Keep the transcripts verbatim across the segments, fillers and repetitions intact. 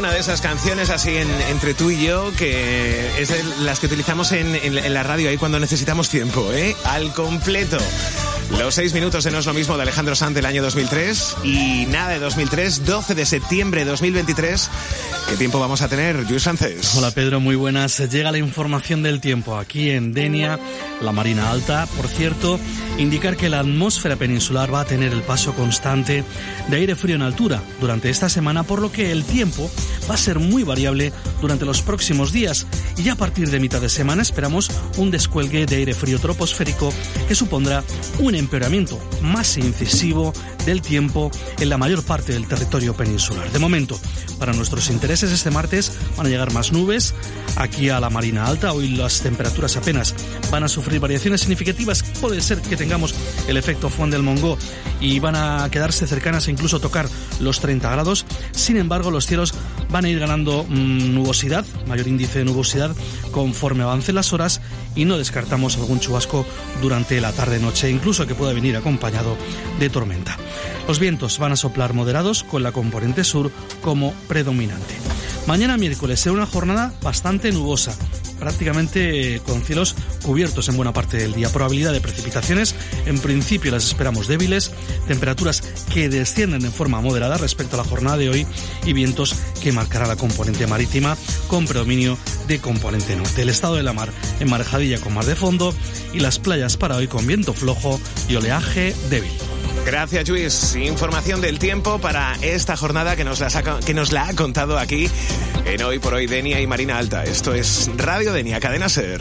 una de esas canciones así en, entre tú y yo, que es de las que utilizamos en, en, en la radio ahí cuando necesitamos tiempo, ¿eh? Al completo. Los seis minutos de No es lo mismo de Alejandro Sanz del año dos mil tres y nada de dos mil tres, doce de septiembre de dos mil veintitrés. ¿Qué tiempo vamos a tener, Lluís Sánchez? Hola Pedro, muy buenas. Llega la información del tiempo aquí en Denia, la Marina Alta. Por cierto, indicar que la atmósfera peninsular va a tener el paso constante de aire frío en altura durante esta semana, por lo que el tiempo va a ser muy variable durante los próximos días y ya a partir de mitad de semana esperamos un descuelgue de aire frío troposférico que supondrá un empeoramiento más incisivo del tiempo en la mayor parte del territorio peninsular. De momento, para nuestros intereses, este martes van a llegar más nubes aquí a la Marina Alta. Hoy las temperaturas apenas van a sufrir variaciones significativas. Puede ser que tengamos el efecto Juan del Mongó y van a quedarse cercanas e incluso tocar los treinta grados. Sin embargo, los cielos van a ir ganando mmm, nubosidad, mayor índice de nubosidad conforme avancen las horas y no descartamos algún chubasco durante la tarde-noche, incluso que pueda venir acompañado de tormenta. Los vientos van a soplar moderados con la componente sur como predominante. Mañana miércoles será una jornada bastante nubosa, prácticamente con cielos cubiertos en buena parte del día. Probabilidad de precipitaciones, en principio las esperamos débiles, temperaturas que descienden en forma moderada respecto a la jornada de hoy y vientos que marcará la componente marítima con predominio de componente norte. El estado de la mar en marejadilla con mar de fondo y las playas para hoy con viento flojo y oleaje débil. Gracias, Lluís. Información del tiempo para esta jornada que nos, la saca, que nos la ha contado aquí en Hoy por Hoy Denia y Marina Alta. Esto es Radio Denia, Cadena SER.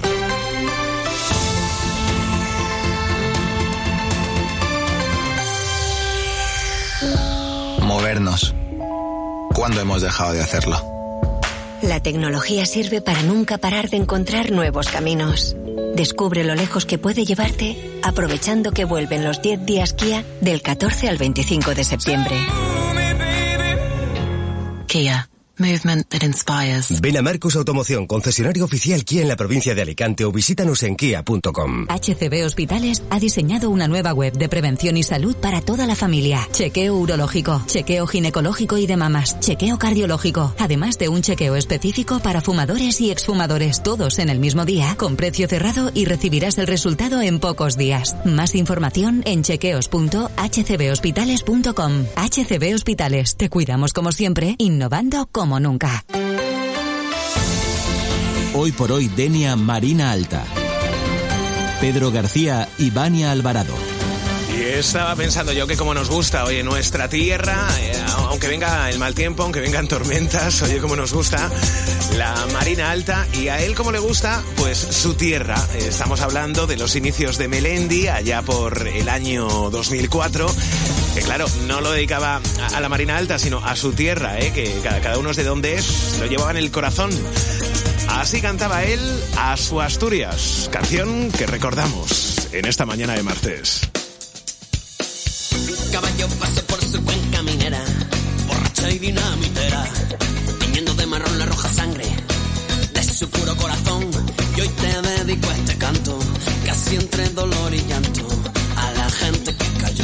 Movernos. ¿Cuándo hemos dejado de hacerlo? La tecnología sirve para nunca parar de encontrar nuevos caminos. Descubre lo lejos que puede llevarte aprovechando que vuelven los diez días Kia del catorce al veinticinco de septiembre. Kia. Movement that inspires. Ven a Marcos Automoción, concesionario oficial Kia en la provincia de Alicante o visítanos en kia punto com. H C B Hospitales ha diseñado una nueva web de prevención y salud para toda la familia. Chequeo urológico, chequeo ginecológico y de mamas, chequeo cardiológico, además de un chequeo específico para fumadores y exfumadores, todos en el mismo día, con precio cerrado y recibirás el resultado en pocos días. Más información en chequeos punto h c b hospitales punto com. H C B Hospitales, te cuidamos como siempre, innovando con como nunca. Hoy por Hoy Denia, Marina Alta. Pedro García y Vania Alvarado. Y estaba pensando yo que como nos gusta, oye, nuestra tierra, eh, aunque venga el mal tiempo, aunque vengan tormentas, oye, como nos gusta la Marina Alta, y a él como le gusta, pues su tierra. Eh, estamos hablando de los inicios de Melendi, allá por el año dos mil cuatro, que claro, no lo dedicaba a, a la Marina Alta, sino a su tierra, eh, que cada, cada uno es de donde es, lo llevaba en el corazón. Así cantaba él a su Asturias, canción que recordamos en esta mañana de martes. Caballo pasó por su cuenca minera, borracha y dinamitera, tiñendo de marrón la roja sangre de su puro corazón. Y hoy te dedico a este canto, casi entre dolor y llanto, a la gente que cayó.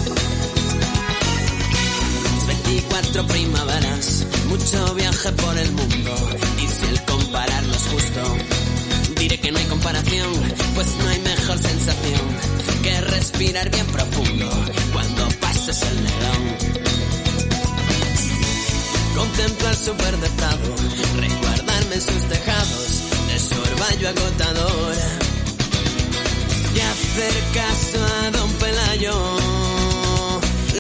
veinticuatro primaveras, mucho viaje por el mundo, y si el compararlo es justo, diré que no hay comparación, pues no hay mejor sensación que respirar bien profundo cuando pases el Nerón. Contemplar su verde estado, resguardarme en sus tejados de su orvallo agotador, y hacer caso a don Pelayo